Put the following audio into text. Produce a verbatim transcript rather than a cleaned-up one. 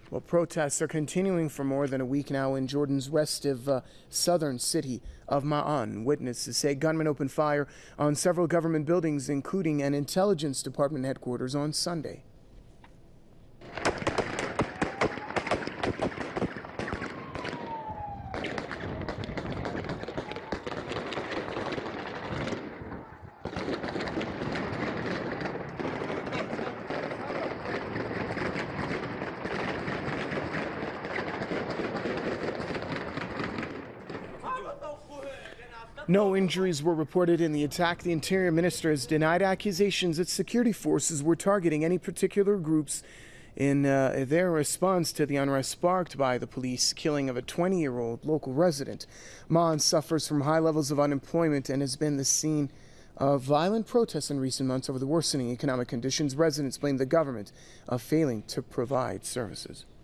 Well, protests are continuing for more than a week now in Jordan's restive uh, southern city of Ma'an. Witnesses say gunmen opened fire on several government buildings, including an intelligence department headquarters, on Sunday. No injuries were reported in the attack. The Interior Minister has denied accusations that security forces were targeting any particular groups in uh, their response to the unrest sparked by the police killing of a twenty-year-old local resident. Ma'an suffers from high levels of unemployment and has been the scene of violent protests in recent months over the worsening economic conditions. Residents blame the government of failing to provide services.